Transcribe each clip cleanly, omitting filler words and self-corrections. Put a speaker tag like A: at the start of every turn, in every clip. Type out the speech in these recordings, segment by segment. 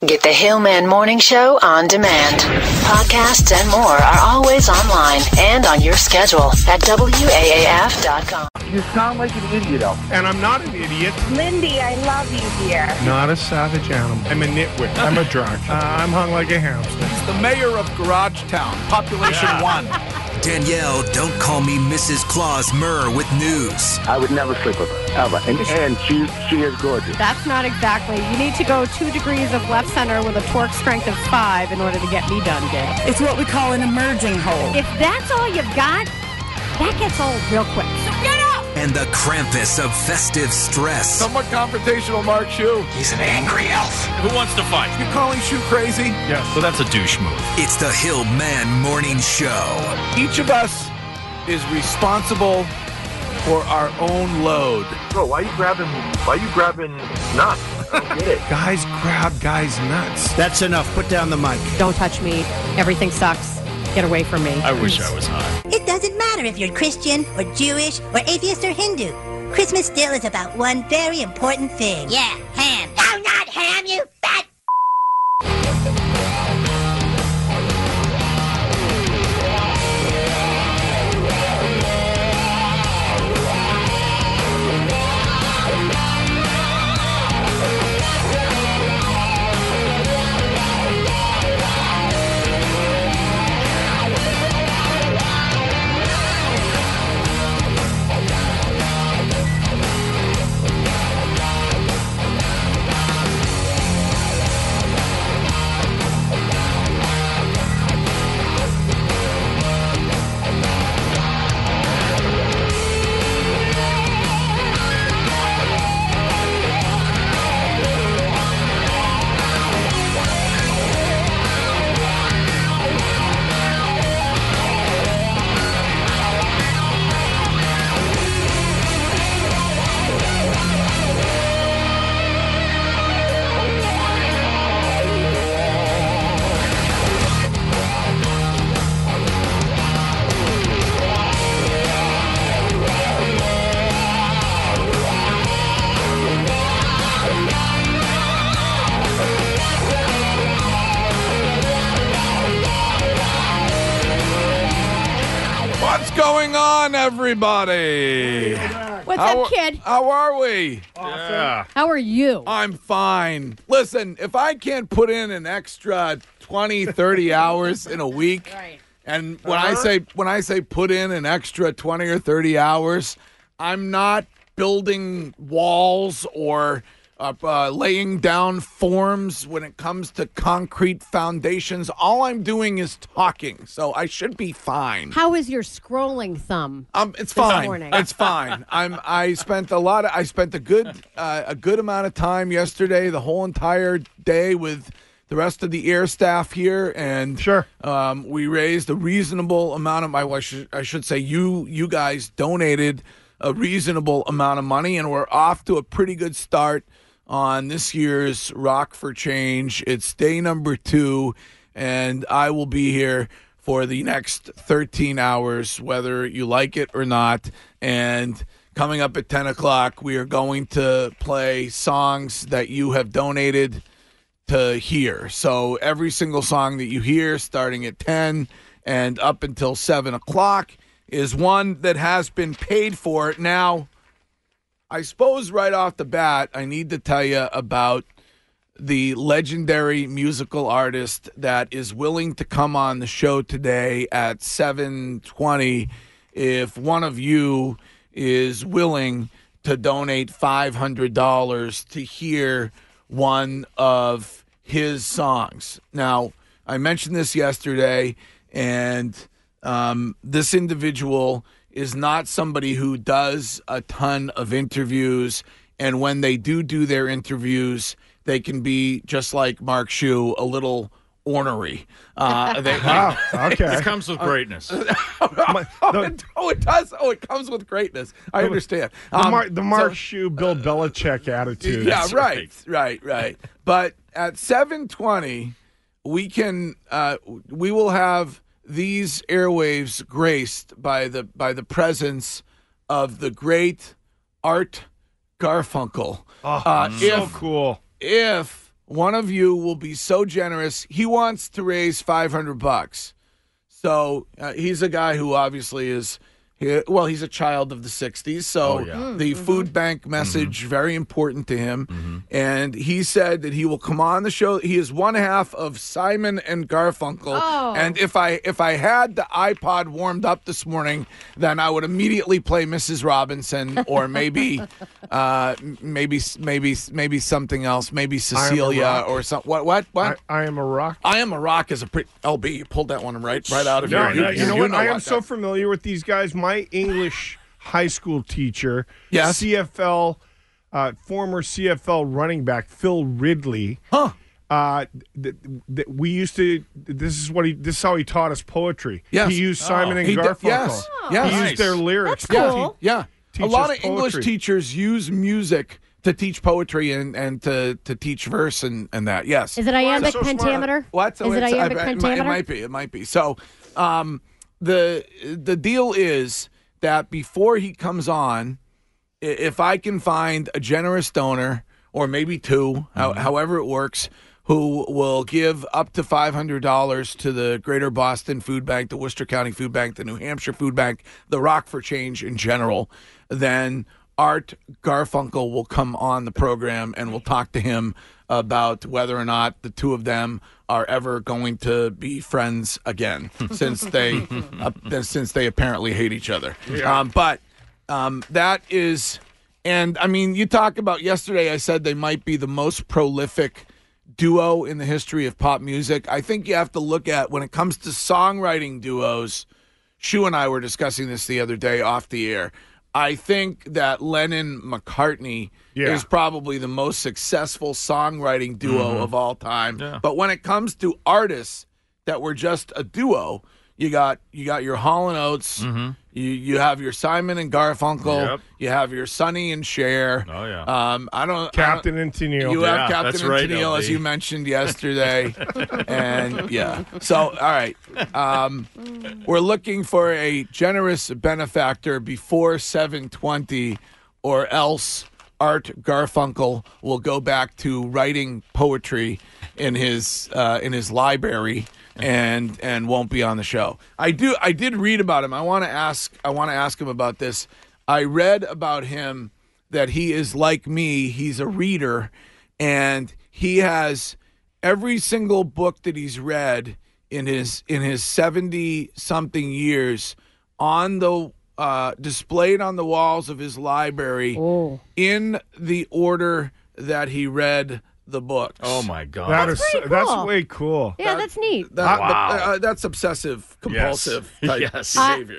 A: Get the Hillman Morning Show on demand. Podcasts and more are always online and on your schedule at WAAF.com.
B: You sound like an idiot, Elf.
C: And I'm not an idiot.
D: Lindy, I love you, dear.
C: Not a savage animal. I'm a nitwit. I'm a drunk. I'm hung like a hamster.
E: He's the mayor of Garagetown, population 1.
F: Danielle, don't call me Mrs. Claus Murr with news.
B: I would never sleep with her, ever. And she is gorgeous.
G: That's not exactly. You need to go 2 degrees of left center with a torque strength of 5 in order to get me done, Dick.
D: It's what we call an emerging hole.
G: If that's all you've got, that gets old real quick. So get up!
F: And the Krampus of festive stress.
E: Somewhat confrontational Mark Shue.
F: He's an angry elf.
H: Who wants to fight?
E: You calling Shue crazy?
H: Yes. So that's a douche move.
F: It's the Hillman Morning Show.
E: Each of us is responsible for our own load.
B: Bro, why are you grabbing nuts? I don't get it.
C: Guys grab guys' nuts.
I: That's enough. Put down the mic.
G: Don't touch me. Everything sucks. Get away from me.
H: I wish I was high.
J: It doesn't matter if you're Christian or Jewish or atheist or Hindu. Christmas still is about one very important thing. Yeah, ham. No, not ham, you fat.
E: What's going on, everybody?
G: What's up, kid?
E: How are we?
H: Yeah.
G: How are you?
E: I'm fine. Listen, if I can't put in an extra 20, 30 hours in a week,
G: Right.
E: and when I say put in an extra 20 or 30 hours, I'm not building walls or laying down forms when it comes to concrete foundations. All I'm doing is talking, so I should be fine.
G: How is your scrolling thumb?
E: It's fine.
G: morning?
E: It's fine. I spent a good amount of time yesterday, the whole entire day with the rest of the air staff here, and
C: Sure.
E: We raised a reasonable amount of I should say you guys donated a reasonable amount of money, and we're off to a pretty good start on this year's Rock for Change. It's day number 2, and I will be here for the next 13 hours, whether you like it or not. And coming up at 10 o'clock, we are going to play songs that you have donated to hear. So every single song that you hear starting at 10 and up until 7 o'clock is one that has been paid for. Now, I suppose right off the bat, I need to tell you about the legendary musical artist that is willing to come on the show today at 7:20 if one of you is willing to donate $500 to hear one of his songs. Now, I mentioned this yesterday, and this individual is not somebody who does a ton of interviews, and when they do their interviews, they can be, just like Mark Shue, a little ornery.
C: Wow, okay.
H: It comes with greatness.
E: It does. Oh, it comes with greatness. I understand.
C: The Mark Shue, Bill Belichick attitude.
E: Yeah, right. But at 7:20, we will have these airwaves graced by the presence of the great Art Garfunkel.
C: So cool.
E: If one of you will be so generous. He wants to raise $500. So he's a guy who obviously is, he's a child of the 60s. So the food bank message, very important to him. And he said that he will come on the show. He is one half of Simon and Garfunkel. And if I had the iPod warmed up this morning, then I would immediately play Mrs. Robinson or maybe something else, maybe Cecilia or something. What?
C: I Am a Rock.
E: I Am a Rock is a pretty LB. You pulled that one right out of
C: No,
E: here.
C: you know what? I am so familiar with these guys. My English high school teacher, CFL, former CFL running back Phil Ridley. We used to. This is how he taught us poetry.
E: Yes.
C: He used Simon and Garfunkel.
E: Yes.
C: He used their lyrics.
G: That's cool.
E: Yeah.
C: Teach
E: A lot
C: us
E: of English
C: poetry.
E: teachers use music to teach poetry and to teach verse and that. Yes.
G: Is it iambic
C: so smart.
G: pentameter?
E: What?
G: Is it iambic pentameter?
E: It might be. So, the deal is that before he comes on, if I can find a generous donor or maybe two, however it works, who will give up to $500 to the Greater Boston Food Bank, the Worcester County Food Bank, the New Hampshire Food Bank, the Rock for Change in general, then Art Garfunkel will come on the program and we'll talk to him about whether or not the two of them are ever going to be friends again, since they apparently hate each other. But that is, and I mean, you talk about yesterday. I said they might be the most prolific duo in the history of pop music. I think you have to look at, when it comes to songwriting duos. Shu and I were discussing this the other day off the air. I think that Lennon-McCartney is probably the most successful songwriting duo of all time. Yeah. But when it comes to artists that were just a duo, you got your Hall & Oates, you have your Simon and Garfunkel, you have your Sonny and Cher.
H: Oh yeah.
C: Captain and Tennille.
E: You have Captain
H: that's
E: and
H: right,
E: Tennille, as you mentioned yesterday. And so all right. We're looking for a generous benefactor before 7:20, or else Art Garfunkel will go back to writing poetry in his library and won't be on the show. I did read about him. I want to ask him about this. I read about him that he is like me. He's a reader, and he has every single book that he's read in his 70-something years on the displayed on the walls of his library in the order that he read the books.
H: Oh my God.
G: That's pretty cool.
C: That's way cool.
G: Yeah, that's neat.
E: That's obsessive compulsive type behavior.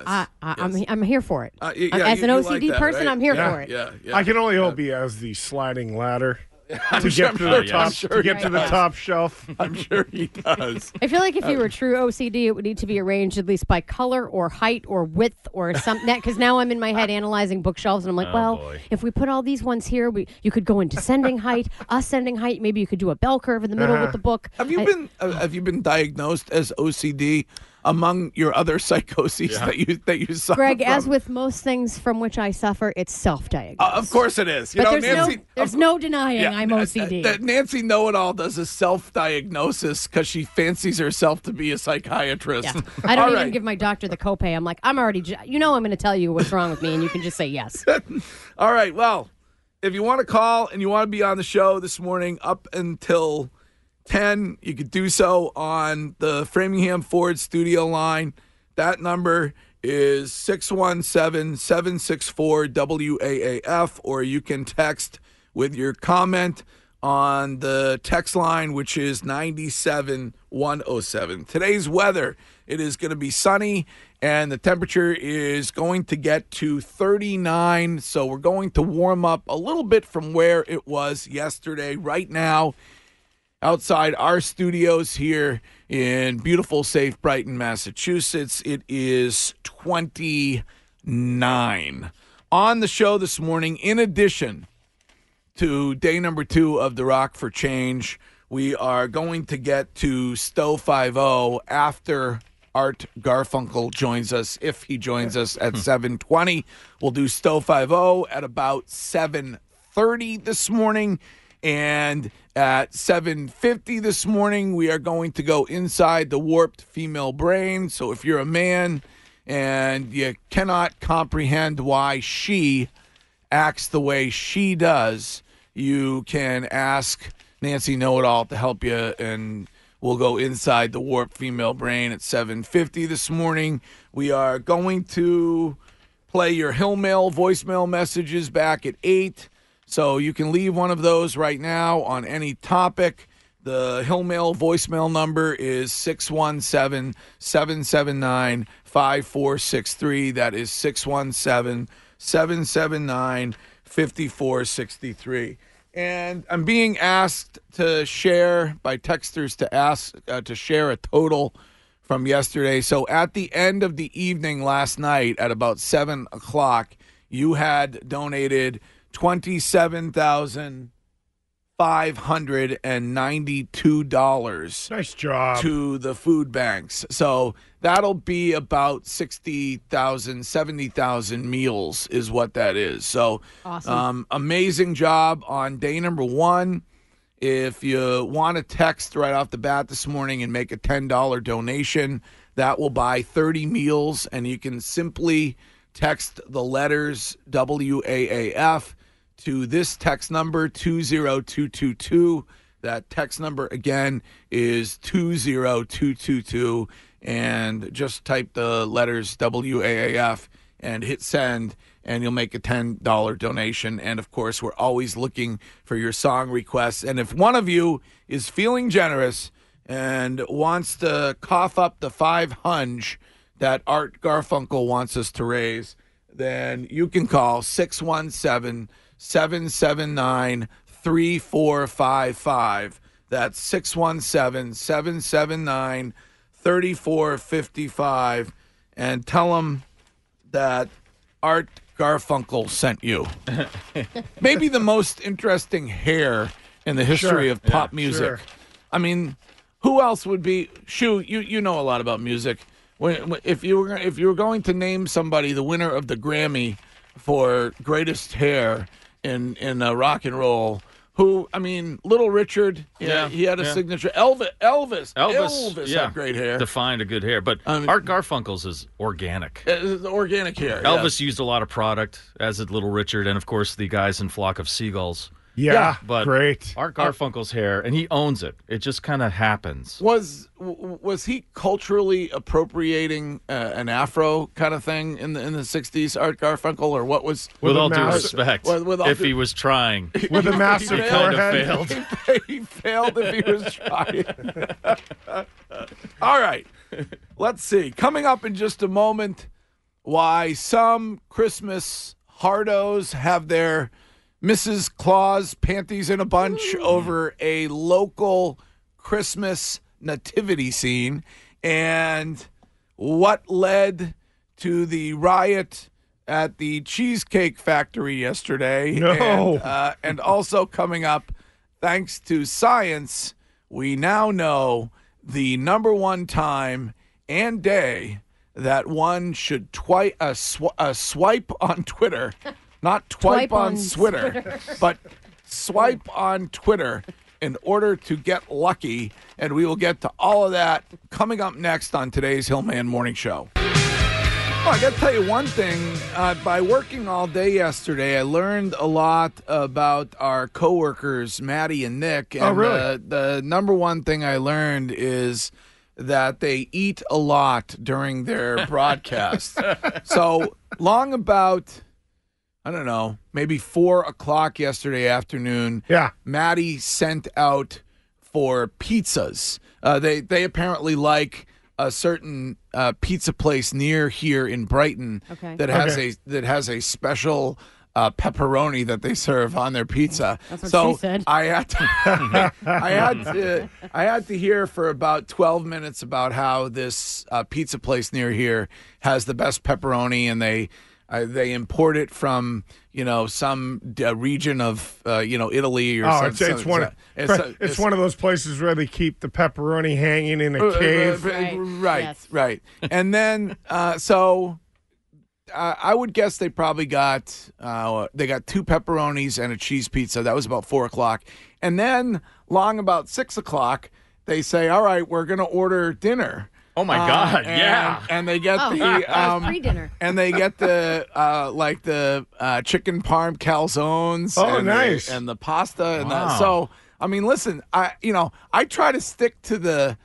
G: I'm here for it.
E: As
G: an OCD
E: like that,
G: person,
E: right?
G: I'm here for it.
E: Yeah.
C: I can only hope he has the sliding ladder to
E: sure-
C: get to
E: I'm
C: the
E: sure-
C: top.
E: I'm sure
C: To get
E: he
C: to the
E: does.
C: top shelf.
E: I'm sure he does.
G: I feel like if you were true OCD, it would need to be arranged at least by color or height or width or something. Because now I'm in my head analyzing bookshelves, and I'm like,
H: boy.
G: if we put all these ones here, you could go in descending height, ascending height. Maybe you could do a bell curve in the middle with the book.
E: Have you been diagnosed as OCD among your other psychoses that you suffer
G: Greg,
E: from?
G: as with most things from which I suffer, it's self-diagnosed.
E: Of course it is.
G: But
E: Nancy,
G: there's no denying I'm OCD.
E: Nancy Know-It-All does a self-diagnosis because she fancies herself to be a psychiatrist.
G: Yeah. I don't
E: All
G: even
E: right.
G: give my doctor the copay. I'm like, I'm already, I'm going to tell you what's wrong with me, and you can just say yes.
E: All right. Well, if you want to call and you want to be on the show this morning up until 10, you could do so on the Framingham Ford studio line. That number is 617-764-WAAF, or you can text with your comment on the text line, which is 97107. Today's weather, it is going to be sunny, and the temperature is going to get to 39, so we're going to warm up a little bit from where it was yesterday. Right now, outside our studios here in beautiful, safe Brighton, Massachusetts, it is 29. On the show this morning, in addition to day number 2 of the Rock for Change, we are going to get to Stowe 5-0 after Art Garfunkel joins us, if he joins us at 7:20. We'll do Stowe 5-0 at about 7:30 this morning. And at 7:50 this morning, we are going to go inside the warped female brain. So if you're a man and you cannot comprehend why she acts the way she does, you can ask Nancy Know-It-All to help you, and we'll go inside the warped female brain at 7:50 this morning. We are going to play your Hill Mail voicemail messages back at 8. So you can leave one of those right now on any topic. The Hill Mail voicemail number is 617-779-5463. That is 617-779-5463. And I'm being asked to share by texters to share a total from yesterday. So at the end of the evening last night at about 7 o'clock, you had donated $27,592.
C: Nice job.
E: To the food banks. So that'll be about 60,000, 70,000 meals is what that is. So
G: Awesome.
E: Amazing job on day number 1. If you want to text right off the bat this morning and make a $10 donation, that will buy 30 meals, and you can simply text the letters WAAF to this text number 20222. That text number again is 20222, and just type the letters WAAF and hit send, and you'll make a $10 donation. And, of course, we're always looking for your song requests. And if one of you is feeling generous and wants to cough up the $500 that Art Garfunkel wants us to raise, then you can call 617-779-3455. That's 617-779-3455. And tell them that Art Garfunkel sent you. Maybe the most interesting hair in the history of pop music.
C: Sure.
E: I mean, who else would be? Shu, you know a lot about music. If you were going to name somebody the winner of the Grammy for greatest hair in rock and roll, who, I mean, Little Richard, he had a signature. Elvis had great hair.
H: Defined a good hair. But Art Garfunkel's is organic.
E: Organic hair.
H: Elvis used a lot of product, as did Little Richard, and, of course, the guys in Flock of Seagulls.
C: Yeah,
H: but
C: great.
H: Art Garfunkel's hair, and he owns it. It just kind of happens.
E: Was he culturally appropriating an Afro kind of thing in the 60s, Art Garfunkel, or what was?
H: With all due respect,
E: if
H: he was trying,
C: with a massive
H: he kind
C: forehead,
H: of failed.
E: He failed if he was trying. All right, let's see. Coming up in just a moment, why some Christmas hardos have their Mrs. Claus panties in a bunch over a local Christmas nativity scene, and what led to the riot at the Cheesecake Factory yesterday.
C: No.
E: And also coming up, thanks to science, we now know the number one time and day that one should swipe on Twitter. Not twipe on Twitter, but swipe on Twitter in order to get lucky. And we will get to all of that coming up next on today's Hillman Morning Show. Well, I got to tell you one thing. By working all day yesterday, I learned a lot about our coworkers, Maddie and Nick. And,
C: really?
E: The number one thing I learned is that they eat a lot during their broadcast. So long about, I don't know, maybe 4 o'clock yesterday afternoon, Maddie sent out for pizzas. They apparently like a certain pizza place near here in Brighton that has a special pepperoni that they serve on their pizza.
G: That's what she said.
E: I had to hear for about 12 minutes about how this pizza place near here has the best pepperoni, and they import it from some region of Italy or something.
C: It's one of those places where they keep the pepperoni hanging in a cave.
E: Right. And then so I would guess they probably got 2 pepperonis and a cheese pizza. That was about 4 o'clock. And then, long about 6 o'clock, they say, all right, we're going to order dinner.
H: Oh my God!
E: And they get
G: pre-dinner.
E: And they get the chicken parm calzones.
C: Oh,
E: and
C: nice.
E: and the pasta and
H: Wow.
E: that. So I mean, listen, I try to stick to the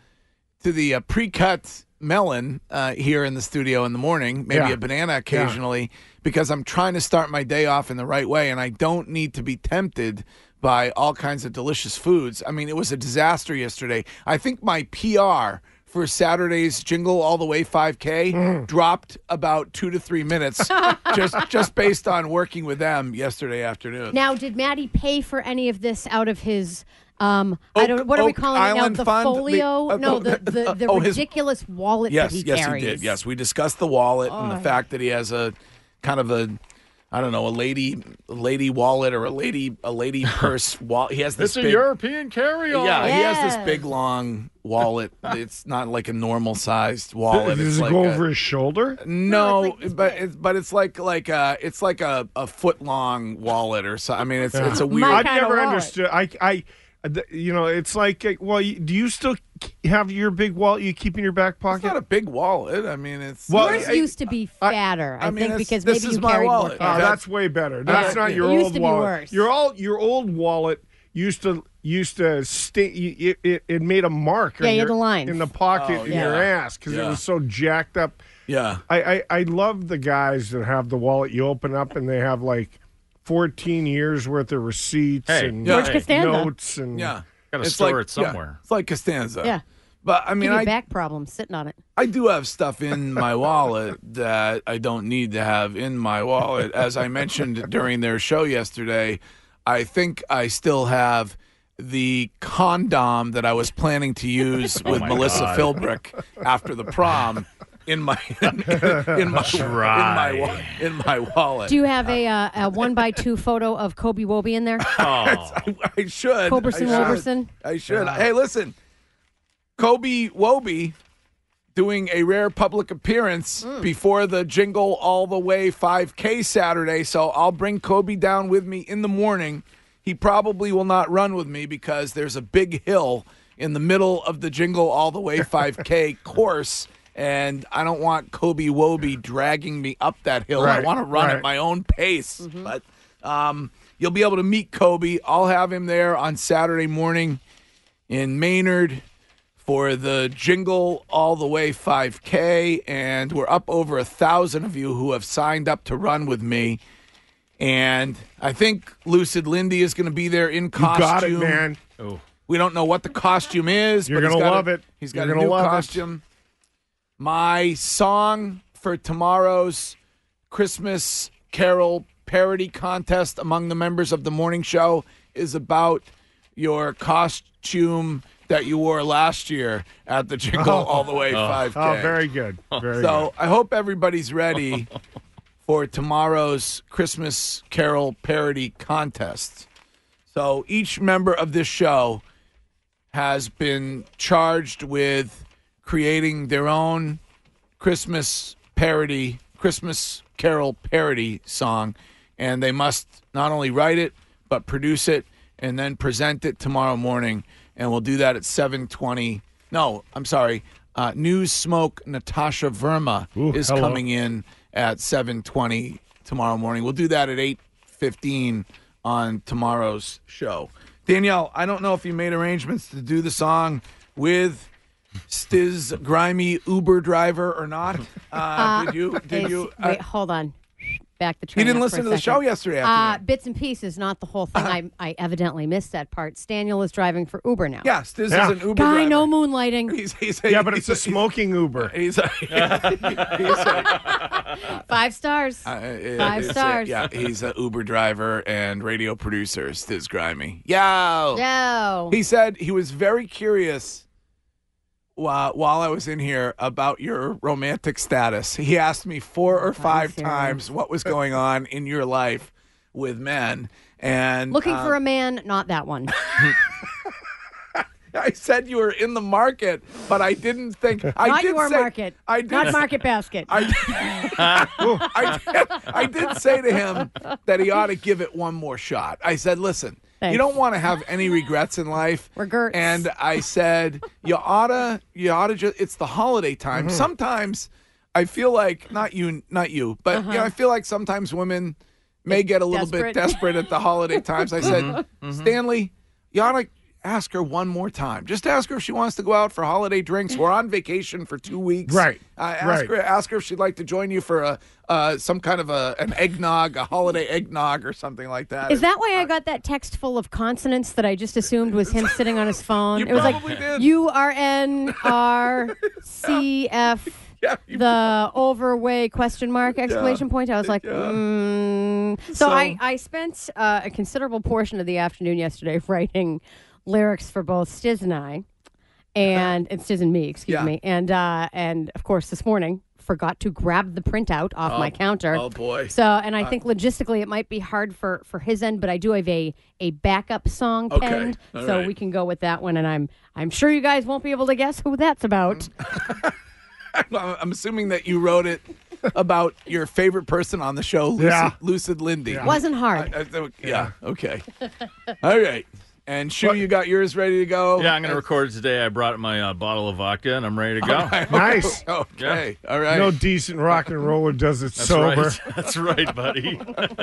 E: pre-cut melon here in the studio in the morning, maybe a banana occasionally, because I'm trying to start my day off in the right way, and I don't need to be tempted by all kinds of delicious foods. I mean, it was a disaster yesterday. I think my PR for Saturday's Jingle All the Way 5K dropped about 2 to 3 minutes just based on working with them yesterday afternoon.
G: Now, did Maddie pay for any of this out of his? What are we calling
E: Island
G: it now? The
E: Fund?
G: folio? The
E: his
G: ridiculous wallet
E: Yes,
G: that he
E: yes,
G: carries.
E: he did. Yes, we discussed the wallet and the fact that he has a kind of a, I don't know, a lady wallet or a lady purse wallet. He has this
H: It's a
E: big,
H: European carry-on.
E: Yeah, he has
G: Yes.
E: this big long wallet. It's not like a normal sized wallet.
C: Does
E: It's
C: it
E: like
C: go
E: a-
C: over his shoulder?
E: No,
G: No, it's
E: but it's like a foot long wallet or so. I mean, it's a weird.
G: My
C: I've
G: kinda
C: never
G: wallet.
C: understood. It's like, well, do you still have your big wallet you keep in your back
E: It's not
C: pocket?
E: a big wallet. I mean, it's
C: Well,
G: Yours used to be fatter, I
E: mean,
G: think,
E: it's-
G: because
E: this
G: maybe
E: is
G: you
E: my
G: carried more
E: wallet.
C: Oh,
G: cash.
C: that's way better. That's
E: Yeah.
C: not your
G: It used
C: old
G: to be
C: wallet.
G: worse.
C: Your old wallet used to stay. It made a mark.
G: Yeah,
C: in
G: you had
C: your,
G: the lines.
C: in the pocket in
E: yeah.
C: your ass because it
E: Yeah.
C: was so jacked up.
E: yeah.
C: I love the guys that have the wallet you open up and they have like 14 years worth of receipts
H: Hey,
C: and
E: George
G: Costanza.
C: notes and
E: Yeah.
H: Gotta
E: It's
H: store
E: like-
H: it somewhere.
E: It's like Costanza.
G: Yeah.
E: But I mean,
G: Give you back problems sitting on it.
E: I do have stuff in my wallet that I don't need to have in my wallet. As I mentioned during their show yesterday, I think I still have the condom that I was planning to use with
H: my
E: Melissa
H: God.
E: Philbrick after the prom in my wallet.
G: Do you have a 1x2 photo of Kobe Wobie in there?
H: Oh,
E: I should.
G: Coberson Woberson?
E: I should. Hey, listen, Kobe Wobie doing a rare public appearance before the Jingle All the Way 5K Saturday. So I'll bring Kobe down with me in the morning. He probably will not run with me because there's a big hill in the middle of the Jingle All the Way 5K course. And I don't want Kobe Wobie dragging me up that hill. I
C: Right,
E: want to run
C: right.
E: at my own pace. But you'll be able to meet Kobe. I'll have him there on Saturday morning in Maynard for the Jingle All the Way 5K. And we're up over 1,000 of you who have signed up to run with me. And I think Lucid Lindy is going to be there in
C: you
E: costume.
C: got it, man.
H: oh.
E: We don't know what the costume is.
C: You're
E: but he's
C: gonna
E: got
C: love it.
E: He's got
C: You're
E: a
C: gonna
E: new
C: love it.
E: costume. My song for tomorrow's Christmas Carol parody contest among the members of the morning show is about your costume that you wore last year at the Jingle All the Way 5K.
C: Oh, very good. Very
E: So I hope everybody's ready for tomorrow's Christmas Carol parody contest. So each member of this show has been charged with creating their own Christmas Carol parody song, and they must not only write it but produce it and then present it tomorrow morning. And we'll do that at 7:20. No, I'm sorry. News Smoke Natasha Verma is
C: hello.
E: coming in at 7:20 tomorrow morning. We'll do that at 8:15 on tomorrow's show. Danielle, I don't know if you made arrangements to do the song with Stiz Grimy Uber driver or not. Did you?
G: Wait, hold on. Back the train.
E: He didn't
G: up
E: listen
G: for
E: to
G: a
E: the
G: second.
E: show yesterday afternoon.
G: Bits and pieces, not the whole thing. I evidently missed that part. Staniel is driving for Uber now.
E: Yeah, Stiz
C: Yeah.
E: is an Uber
G: Guy,
E: driver.
G: no moonlighting.
C: Yeah, but it's a smoking Uber.
E: He's a
G: 5 stars. 5 stars.
E: Yeah, he's an Uber driver and radio producer, Stiz Grimy. Yo!
G: No.
E: He said he was very curious while I was in here about your romantic status. He asked me 4 or 5
G: serious.
E: times what was going on in your life with men. And
G: Looking for a man, not that one.
E: I said you were in the market, but I didn't think
G: Not your market.
E: I did
G: Not Market Basket.
E: I did say to him that he ought to give it one more shot. I said, listen,
G: Thanks.
E: You don't want to have any regrets in life.
G: We're Gertz.
E: And I said, you oughta just, it's the holiday time. Sometimes I feel like, not you, but I feel like sometimes women may get a little bit desperate at the holiday times. I said, Stanley, you ought to ask her one more time. Just ask her if she wants to go out for holiday drinks. We're on vacation for 2 weeks.
C: Right.
E: Ask her if she'd like to join you for some kind of an eggnog, a holiday eggnog or something like that.
G: Is that why I got that text full of consonants that I just assumed was him sitting on his phone?
E: You
G: It was
E: probably
G: like
E: did.
G: URNRCF.
E: Yeah,
G: The overweight question mark exclamation point. I was like, So I spent a considerable portion of the afternoon yesterday writing lyrics for both Stiz and I, and Stiz and me, excuse me, and of course this morning forgot to grab the printout off my counter.
E: Oh boy!
G: So, and I think logistically it might be hard for his end, but I do have a backup song penned, so we can go with that one. And I'm sure you guys won't be able to guess who that's about.
E: I'm assuming that you wrote it about your favorite person on the show, Lucid Lindy.
G: Yeah. Wasn't hard.
E: Okay. All right. And Shu, you got yours ready to go?
H: Yeah, I'm going to record it today. I brought my bottle of vodka, and I'm ready to go.
E: Right.
C: Nice.
E: Okay. Yeah. All right.
C: No decent rock and roller does it sober.
H: Right. That's right, buddy.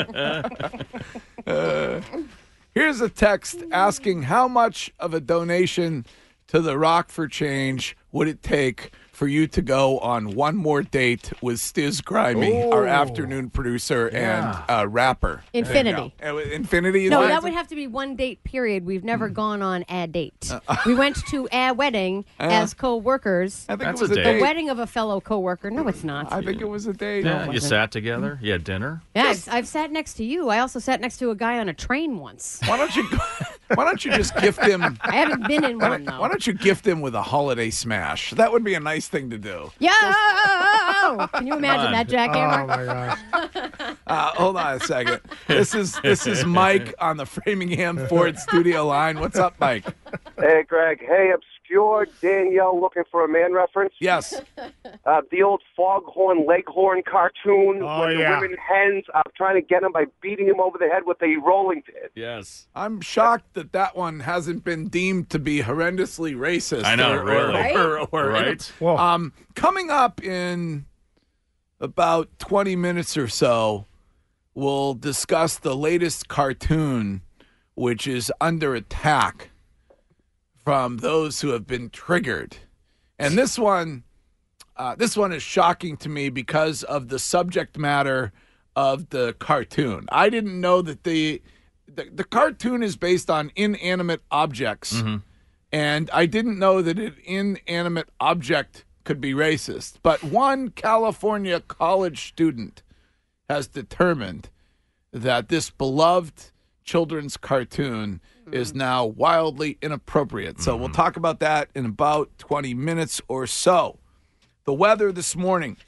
E: Here's a text asking how much of a donation to the Rock for Change would it take for you to go on one more date with Stiz Grimy, our afternoon producer and rapper.
G: Infinity.
E: Infinity?
G: No, that would have to be one date, period. We've never gone on a date. We went to a wedding as co-workers.
E: I think
H: That's
E: it was
H: a
E: a
H: date.
E: date.
G: The wedding of a fellow co-worker. No, it's not.
E: I think it was a date.
H: Yeah, you sat together. You had dinner.
G: Yeah, I've sat next to you. I also sat next to a guy on a train once.
E: Why don't you just gift him?
G: I haven't been in one, though.
E: Why don't you gift him with a holiday smash? That would be a nice thing to do.
G: Yo! Can you imagine that, jackhammer?
C: Oh my gosh.
E: Hold on a second. This is Mike on the Framingham Ford studio line. What's up, Mike?
I: Hey, Greg. Hey, obscure Danielle looking for a man reference.
E: Yes.
I: The old Foghorn Leghorn cartoon with the women hens. I'm trying to get him by beating him over the head with a rolling pin.
H: Yes.
E: I'm shocked that one hasn't been deemed to be horrendously racist.
H: I know, really.
E: Right?
C: Well,
E: Coming up in about 20 minutes or so, we'll discuss the latest cartoon, which is under attack from those who have been triggered. And this one is shocking to me because of the subject matter of the cartoon. I didn't know that the cartoon is based on inanimate objects, and I didn't know that an inanimate object could be racist. But one California college student has determined that this beloved children's cartoon is now wildly inappropriate. So we'll talk about that in about 20 minutes or so. The weather this morning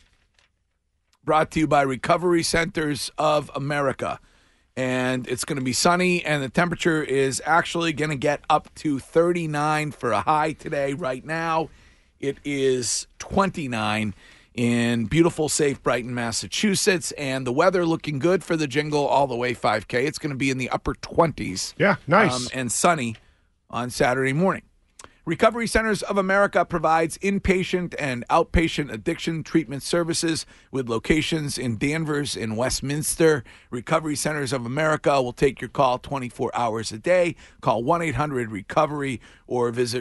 E: brought to you by Recovery Centers of America. And it's going to be sunny, and the temperature is actually going to get up to 39 for a high today. Right now, it is 29 in beautiful, safe Brighton, Massachusetts, and the weather looking good for the Jingle All the Way 5K. It's going to be in the upper 20s.
C: Yeah, nice.
E: And sunny on Saturday morning. Recovery Centers of America provides inpatient and outpatient addiction treatment services with locations in Danvers and Westminster. Recovery Centers of America will take your call 24 hours a day. Call 1-800-RECOVERY or visit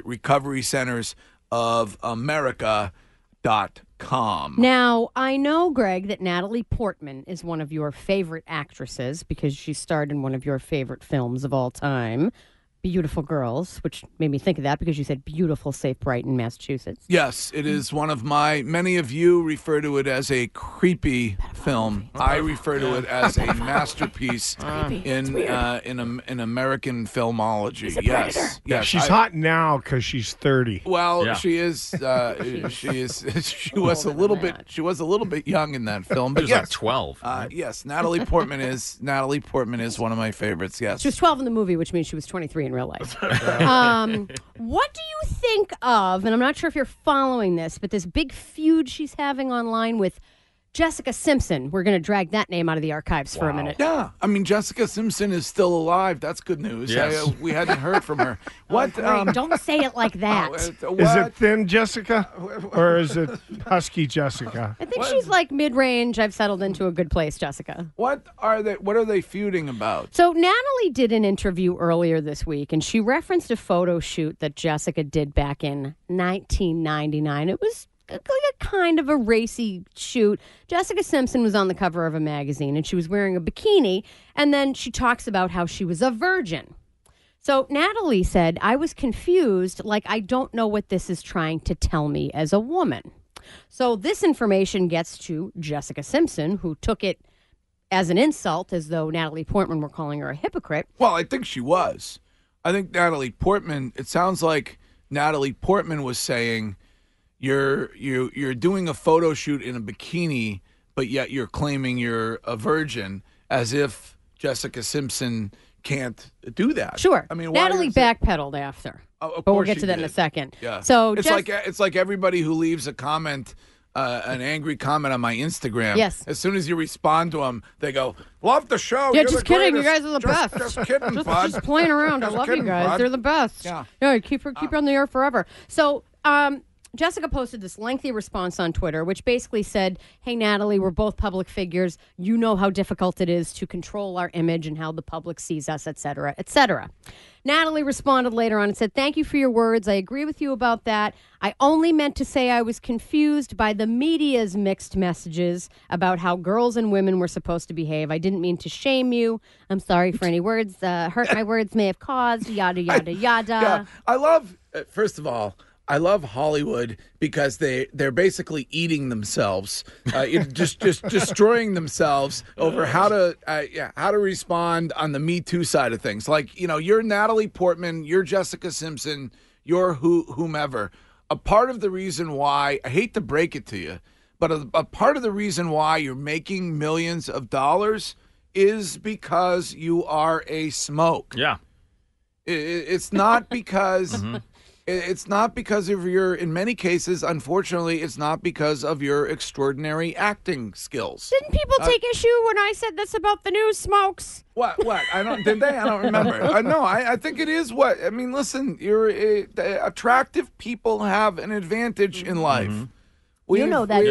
E: recoverycentersofamerica.com.
G: Now, I know, Greg, that Natalie Portman is one of your favorite actresses because she starred in one of your favorite films of all time, Beautiful Girls, which made me think of that because you said beautiful, safe Brighton, Massachusetts.
E: Yes, it is one of my, many of you refer to it as a creepy film. I refer to it as a masterpiece in American filmology. Yes.
C: Yeah, she's hot now because she's 30.
E: Well, she is. She was a little bit. She was a little bit young in that film. But
H: She was like 12.
E: Yes, Natalie Portman is one of my favorites. Yes,
G: She was 12 in the movie, which means she was 23 in real life. What do you think of, and I'm not sure if you're following this, but this big feud she's having online with Jessica Simpson. We're going to drag that name out of the archives for a minute.
E: Yeah, I mean, Jessica Simpson is still alive. That's good news.
H: Yes.
E: We hadn't heard from her. What?
G: Great. Don't say it like that.
C: Is it thin Jessica or is it husky Jessica?
G: I think she's like mid-range. I've settled into a good place, Jessica.
E: What are they feuding about?
G: So Natalie did an interview earlier this week, and she referenced a photo shoot that Jessica did back in 1999. It was like a kind of a racy shoot. Jessica Simpson was on the cover of a magazine, and she was wearing a bikini, and then she talks about how she was a virgin. So Natalie said, I was confused, like I don't know what this is trying to tell me as a woman. So this information gets to Jessica Simpson, who took it as an insult, as though Natalie Portman were calling her a hypocrite.
E: Well, I think she was. I think Natalie Portman, it sounds like Natalie Portman was saying, you're doing a photo shoot in a bikini, but yet you're claiming you're a virgin, as if Jessica Simpson can't do that.
G: Sure.
E: I mean,
G: Natalie backpedaled after.
E: Of
G: but we'll
E: course
G: get
E: she
G: to that in a
E: did.
G: second.
E: Yeah.
G: So
E: it's like everybody who leaves a comment, an angry comment on my Instagram.
G: Yes.
E: As soon as you respond to them, they go, "Love the show."
G: Yeah,
E: You're
G: just
E: the
G: kidding. You
E: greatest."
G: guys are the best.
E: Just kidding, bud.
G: Just playing around. I
E: Just
G: love
E: kidding,
G: you guys.
E: bud.
G: They're the best.
E: Yeah.
G: No, keep her on the air forever. So, Jessica posted this lengthy response on Twitter, which basically said, hey, Natalie, we're both public figures. You know how difficult it is to control our image and how the public sees us, et cetera, et cetera. Natalie responded later on and said, thank you for your words. I agree with you about that. I only meant to say I was confused by the media's mixed messages about how girls and women were supposed to behave. I didn't mean to shame you. I'm sorry for any words hurt my words may have caused, yada, yada, yada.
E: Yeah, I love, first of all, I love Hollywood because they're basically eating themselves, just destroying themselves over how to respond on the Me Too side of things. Like, you're Natalie Portman, you're Jessica Simpson, you're whomever. A part of the reason why, I hate to break it to you, but a part of the reason why you're making millions of dollars is because you are a smoke.
H: Yeah.
E: It's not because... It's not because of your, in many cases, unfortunately, it's not because of your extraordinary acting skills.
G: Didn't people take issue when I said this about the new smokes?
E: What? Did they? I don't remember. No, I think it is what, I mean, listen, attractive people have an advantage in life.
G: Mm-hmm. You know that,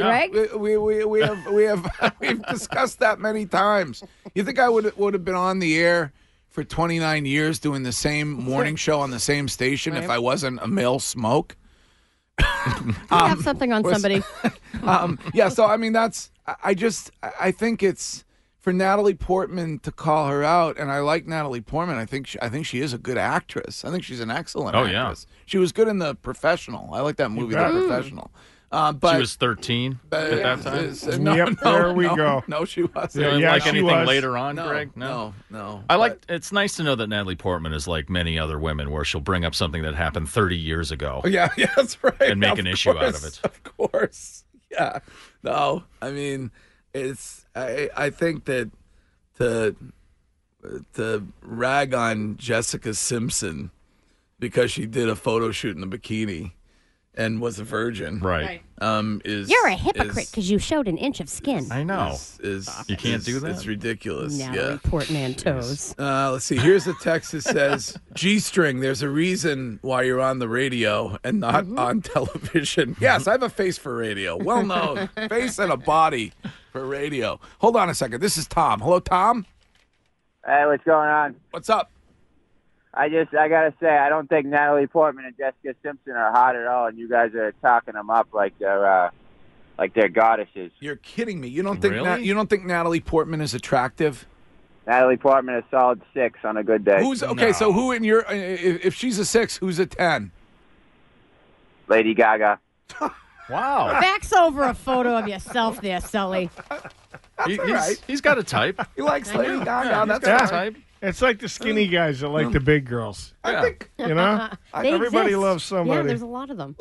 G: Greg.
E: We've discussed that many times. You think I would have been on the air for 29 years doing the same morning show on the same station if I wasn't a male smoke?
G: You have something on somebody.
E: Yeah, so I mean I think it's for Natalie Portman to call her out, and I like Natalie Portman. I think she is a good actress. I think she's an excellent actress. Yeah. She was good in The Professional. I like that movie, The Professional. But
H: she was 13 at that time.
C: There we go.
E: No, she wasn't.
H: You didn't like anything later on, Greg?
E: No.
H: It's nice to know that Natalie Portman is like many other women, where she'll bring up something that happened 30 years ago.
E: Yeah, that's right.
H: And make an issue out of it.
E: Of course. Yeah. No, I mean, I think that to rag on Jessica Simpson because she did a photo shoot in a bikini and was a virgin,
H: right?
G: You're a hypocrite because you showed an inch of skin.
H: I know. You can't do that.
E: It's ridiculous.
G: Natalie Portman toes.
E: Let's see. Here's a text that says, G-string, there's a reason why you're on the radio and not on television. Yes, I have a face for radio. Well known. Face and a body for radio. Hold on a second. This is Tom. Hello, Tom?
K: Hey, what's going on?
E: What's up?
K: I gotta say, I don't think Natalie Portman and Jessica Simpson are hot at all, and you guys are talking them up like they're goddesses.
E: You're kidding me. You don't think you don't think Natalie Portman is attractive?
K: Natalie Portman is a solid 6 on a good day.
E: So who in your if she's a 6, who's a 10?
K: Lady Gaga.
H: Wow.
G: Fax over a photo of yourself there, Sully.
H: He's got a type.
E: He likes Lady Gaga.
H: Yeah,
E: That's
H: got a type.
C: It's like the skinny guys that like the big girls.
E: I think
C: everybody
G: exist.
C: loves somebody.
G: Yeah, there's a lot of them.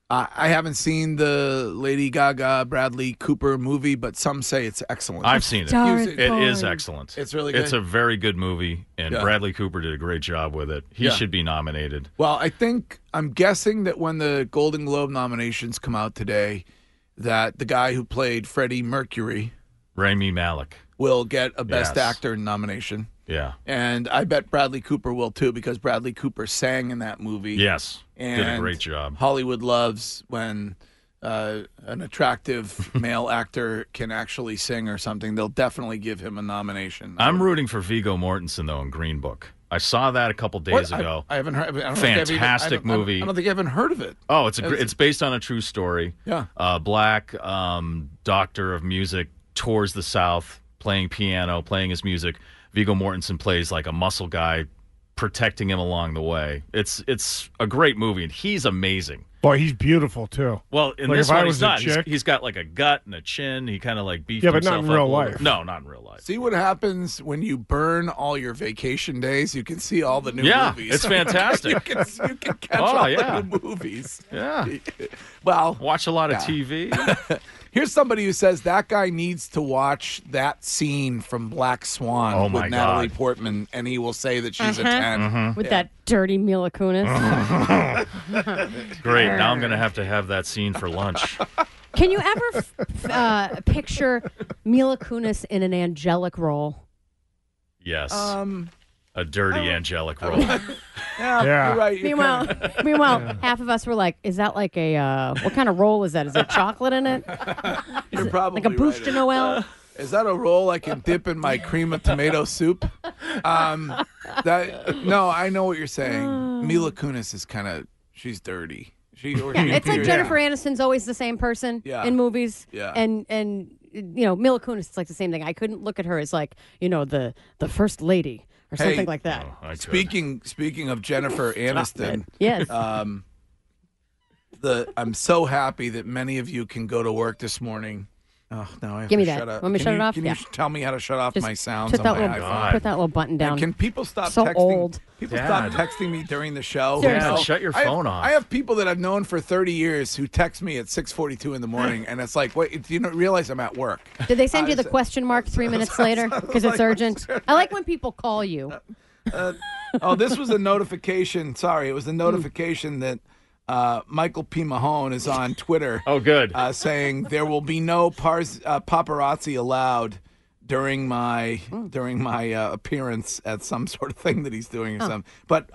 E: I haven't seen the Lady Gaga Bradley Cooper movie, but some say it's excellent.
H: I've seen it. It is excellent.
E: It's really good.
H: It's a very good movie, and Bradley Cooper did a great job with it. He should be nominated.
E: Well, I'm guessing that when the Golden Globe nominations come out today, that the guy who played Freddie Mercury,
H: Rami Malek,
E: will get a Best Actor nomination.
H: Yeah.
E: And I bet Bradley Cooper will too, because Bradley Cooper sang in that movie.
H: Yes.
E: And
H: did a great job.
E: Hollywood loves when an attractive male actor can actually sing or something. They'll definitely give him a nomination.
H: I'm rooting for Viggo Mortensen, though, in Green Book. I saw that a couple days ago.
E: I haven't heard.
H: Fantastic movie.
E: I don't think I haven't heard of it.
H: Oh, it's based on a true story.
E: Yeah.
H: Black doctor of music tours the South, playing piano, playing his music. Viggo Mortensen plays like a muscle guy, protecting him along the way. It's a great movie, and he's amazing.
C: Boy, he's beautiful too.
H: Well, in
C: like
H: this
C: if I
H: one,
C: was
H: he's not.
C: a chick-
H: He's got like a gut and a chin. He kind of like beefed
C: Yeah, but
H: himself
C: not in
H: up
C: real
H: a little
C: life.
H: bit. No, not in real life.
E: See what happens when you burn all your vacation days? You can see all the new movies.
H: It's fantastic.
E: you can catch all the new movies.
H: Yeah.
E: Well,
H: watch a lot of TV.
E: Here's somebody who says that guy needs to watch that scene from Black Swan with Natalie Portman, and he will say that she's a 10.
G: With that dirty Mila Kunis.
H: Great. Now I'm going to have that scene for lunch.
G: Can you ever picture Mila Kunis in an angelic role?
H: Yes. A dirty angelic role.
E: Yeah. You're right.
G: Meanwhile, half of us were like, "Is that like a what kind of roll is that? Is there chocolate in it?
E: You're probably
G: like a bouche de Noël?
E: Is that a roll I can dip in my cream of tomato soup? No, I know what you're saying. Mila Kunis is she's dirty.
G: It's like Jennifer Aniston's always the same person in movies.
E: Yeah.
G: And Mila Kunis, it's like the same thing. I couldn't look at her as like, the first lady or something like that.
E: Speaking of Jennifer Aniston,
G: yes.
E: I'm so happy that many of you can go to work this morning. Oh, no, I have
G: Give me
E: to
G: that.
E: shut up.
G: Want me to shut it off?
E: Can you tell me how to shut off
G: Just
E: my sounds
G: put
E: on
G: that
E: my
G: little,
E: iPhone?
G: Put that little button down.
E: And can people stop
G: so
E: texting?
G: Old.
E: People stop texting me during the show.
H: Yeah, shut your phone off.
E: I have people that I've known for 30 years who text me at 6:42 in the morning, and it's like, wait, do you realize I'm at work?
G: Did they send you the question mark 3 minutes later because it's urgent? I like when people call you.
E: This was a notification. Sorry, it was a notification that Michael P. Mahone is on Twitter.
H: Oh, good.
E: Saying there will be no paparazzi allowed during my appearance at some sort of thing that he's doing or something. But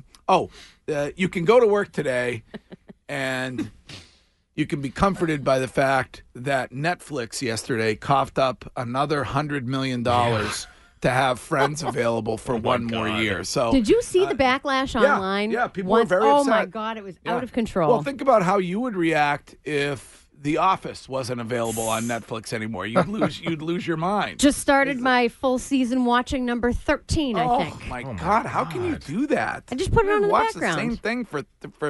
E: you can go to work today, and you can be comforted by the fact that Netflix yesterday coughed up another $100 million. To have Friends available for one more year. So,
G: did you see the backlash online?
E: Yeah, people were very upset.
G: Oh my God, it was out of control.
E: Well, think about how you would react if The Office wasn't available on Netflix anymore. You'd lose your mind.
G: Just started my full season watching number 13. I think.
E: Oh my God, how can you do that?
G: I just put it on in the
E: watch
G: background.
E: The same thing for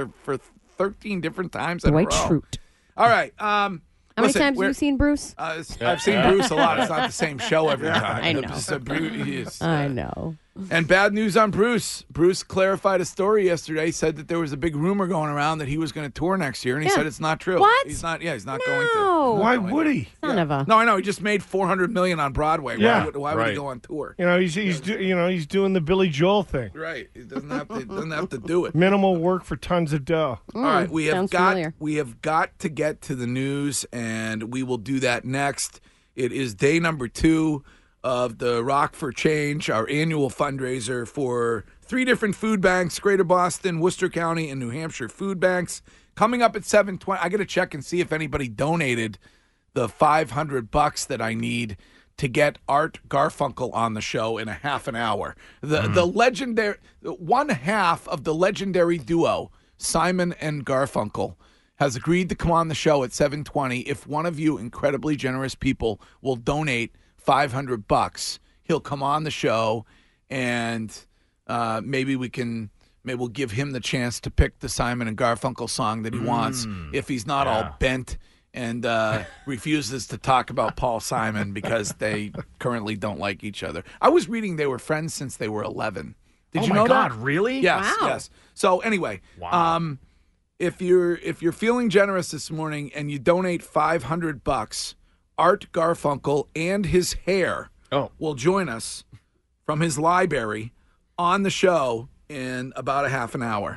E: 13 different times.
G: Dwight
E: in a row.
G: Schrute.
E: All right.
G: How many times have you seen Bruce?
E: I've seen Bruce a lot. It's not the same show every time.
G: I know. I know.
E: And bad news on Bruce. Bruce clarified a story yesterday, said that there was a big rumor going around that he was going to tour next year, and he said it's not true.
G: What?
E: He's not going to.
C: Why would he?
G: Son of a.
E: No, I know. He just made $400 million on Broadway.
C: Yeah.
E: Why would he go on tour?
C: He's doing the Billy Joel thing.
E: Right. He doesn't have to do it.
C: Minimal work for tons of dough.
E: All right, we have
G: familiar.
E: got to get to the news, and we will do that next. It is day number 2 of the Rock for Change, our annual fundraiser for 3 different food banks: Greater Boston, Worcester County, and New Hampshire food banks. Coming up at 7:20, I got to check and see if anybody donated the $500 that I need to get Art Garfunkel on the show in a half an hour. The legendary, one half of the legendary duo, Simon and Garfunkel, has agreed to come on the show at 7:20. If one of you incredibly generous people will donate $500, he'll come on the show, and maybe we'll give him the chance to pick the Simon and Garfunkel song that he wants if he's not all bent and refuses to talk about Paul Simon because they currently don't like each other. I was reading they were friends since they were 11. Did you know that?
H: Really?
E: Yes,
G: wow.
E: yes. So anyway, if you're feeling generous this morning and you donate $500, Art Garfunkel and his hair will join us from his library on the show in about a half an hour.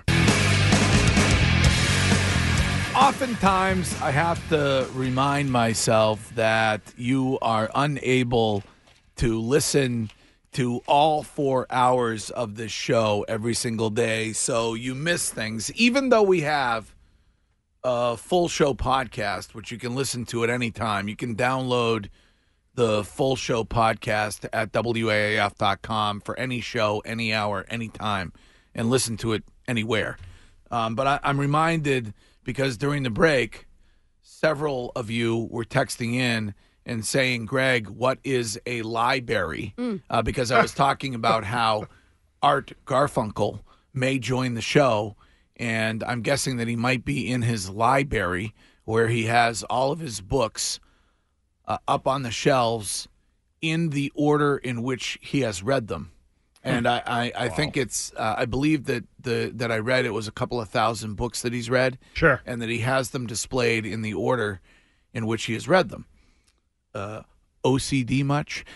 E: Oftentimes, I have to remind myself that you are unable to listen to all 4 hours of this show every single day, so you miss things. Even though we have a full show podcast, which you can listen to at any time, you can download the full show podcast at WAAF.com for any show, any hour, any time, and listen to it anywhere. But I'm reminded, because during the break, several of you were texting in and saying, Greg, what is a library? Because I was talking about how Art Garfunkel may join the show, and I'm guessing that he might be in his library where he has all of his books up on the shelves in the order in which he has read them. And I think it's I believe that that I read it was a couple of thousand books that he's read.
C: Sure.
E: And that he has them displayed in the order in which he has read them. OCD much?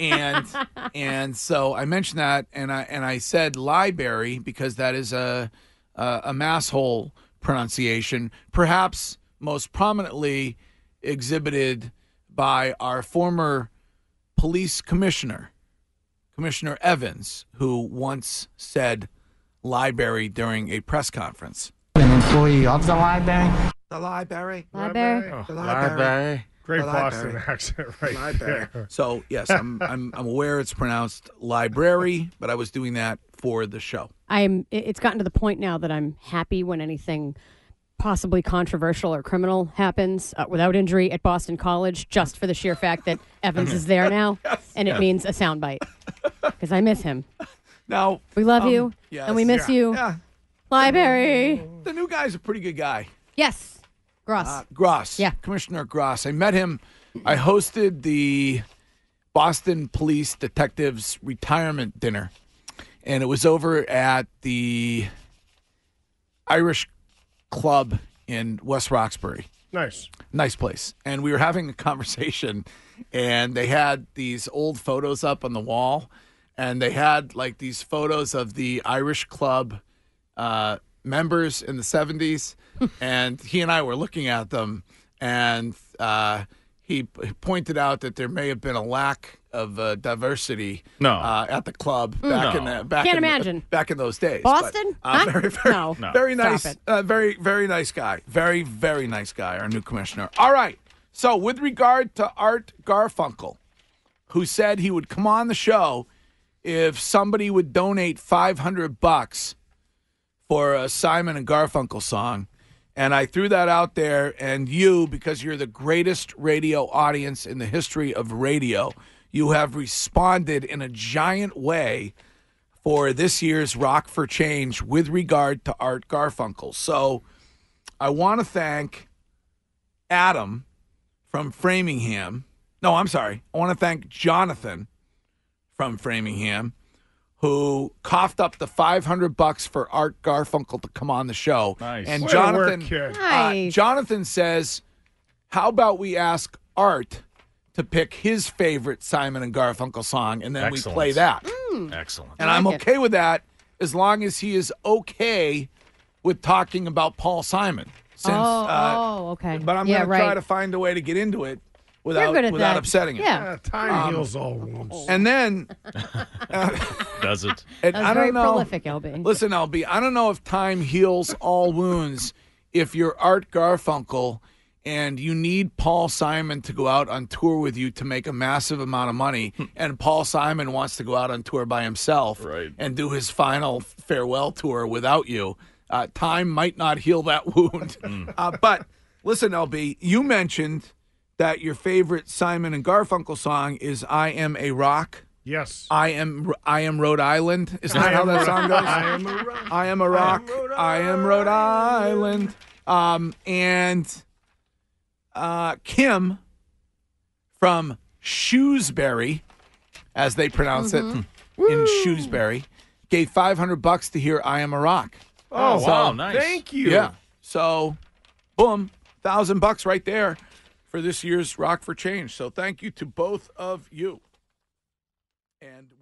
E: And so I mentioned that, and I said library because that is a masshole pronunciation, perhaps most prominently exhibited by our former police commissioner, Commissioner Evans, who once said library during a press conference.
L: An employee of the library?
E: The library.
G: Library.
E: The library.
C: Great
E: The
C: Boston
E: library.
C: accent right
E: Library.
C: there.
E: So, yes, I'm aware it's pronounced library, but I was doing that for the show.
G: It's gotten to the point now that I'm happy when anything possibly controversial or criminal happens without injury at Boston College, just for the sheer fact that Evans is there now, and it means a soundbite, because I miss him.
E: Now,
G: we love you,
E: yes.
G: and we miss you.
E: Yeah.
G: Library.
E: The new guy's a pretty good guy.
G: Yes. Gross.
E: Gross.
G: Yeah.
E: Commissioner Gross. I met him. I hosted the Boston Police Detectives Retirement Dinner, and it was over at the Irish Club in West Roxbury. Nice place. And we were having a conversation, and they had these old photos up on the wall, and they had like these photos of the Irish Club members in the 70s, and he and I were looking at them, and he pointed out that there may have been a lack of diversity at the club back in those days.
G: Boston?
E: But, very nice,
G: Stop it.
E: very nice guy. Very, very nice guy, our new commissioner. All right. So with regard to Art Garfunkel, who said he would come on the show if somebody would donate $500 for a Simon and Garfunkel song, and I threw that out there, and you, because you're the greatest radio audience in the history of radio, you have responded in a giant way for this year's Rock for Change with regard to Art Garfunkel. So I want to thank Adam from Framingham. No, I'm sorry. I want to thank Jonathan from Framingham, who coughed up the $500 for Art Garfunkel to come on the show.
H: Nice.
E: And
C: Way to
E: Jonathan,
C: work, kid.
G: Nice.
E: Jonathan says, how about we ask Art to pick his favorite Simon and Garfunkel song, and then
H: Excellent.
E: we play that.
H: Excellent.
E: And I'm okay with that as long as he is okay with talking about Paul Simon. Since,
G: okay.
E: But I'm
G: Yeah,
E: going to
G: right.
E: try to find a way to get into it
G: You're good at
E: without
G: that.
E: upsetting him.
G: Yeah.
C: Time heals all wounds.
E: And then
H: Does it?
E: and
G: That was
E: I
G: very
E: don't know.
G: prolific, LB.
E: Listen, LB, I don't know if time heals all wounds if you're Art Garfunkel and you need Paul Simon to go out on tour with you to make a massive amount of money, and Paul Simon wants to go out on tour by himself and do his final farewell tour without you. Time might not heal that wound. But listen, LB, you mentioned that your favorite Simon and Garfunkel song is I Am a Rock.
C: Yes.
E: I am Rhode Island. Isn't that how that song goes?
C: I am a rock.
E: I am a rock. I am Rhode Island. And Kim from Shrewsbury, as they pronounce it in Shrewsbury, gave $500 to hear I Am a Rock.
C: Oh,
H: wow, nice.
C: Thank you.
E: Yeah. So, boom, $1,000 right there for this year's Rock for Change. So thank you to both of you. And